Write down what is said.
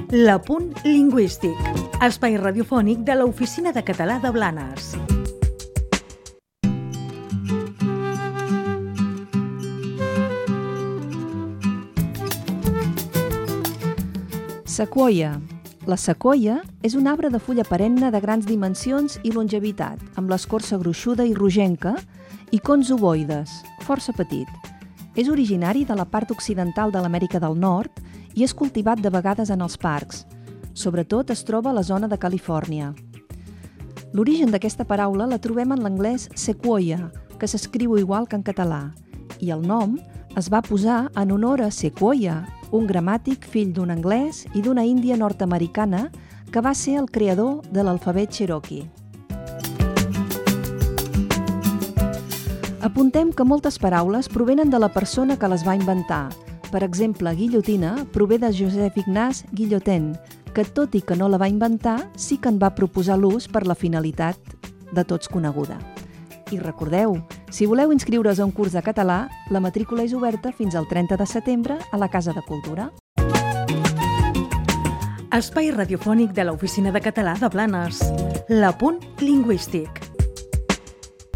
L'Apunt Lingüístic, espai radiofònic de l'Oficina de Català de Blanes. Sequoia. La sequoia és un arbre de fulla perenne de grans dimensions i longevitat, amb l'escorça gruixuda i rogenca i cons ovoides, força petit. És originari de la part occidental de l'Amèrica del Nord i és cultivat de vegades en els parcs. Sobretot es troba a la zona de Califòrnia. L'origen d'aquesta paraula la trobem en l'anglès sequoia, que s'escriu igual que en català, i el nom es va posar en honor a Sequoia, un gramàtic fill d'un anglès i d'una índia nord-americana que va ser el creador de l'alfabet Cherokee. Apuntem que moltes paraules provenen de la persona que les va inventar. Per exemple, guillotina prové de Joseph Ignace Guillotin, que tot i que no la va inventar, sí que en va proposar l'ús per la finalitat de tots coneguda. I recordeu, si voleu inscriure's a un curs de català, la matrícula és oberta fins al 30 de setembre a la Casa de Cultura. Espai radiofònic de l'Oficina de Català de Blanes. L'Apunt Lingüístic.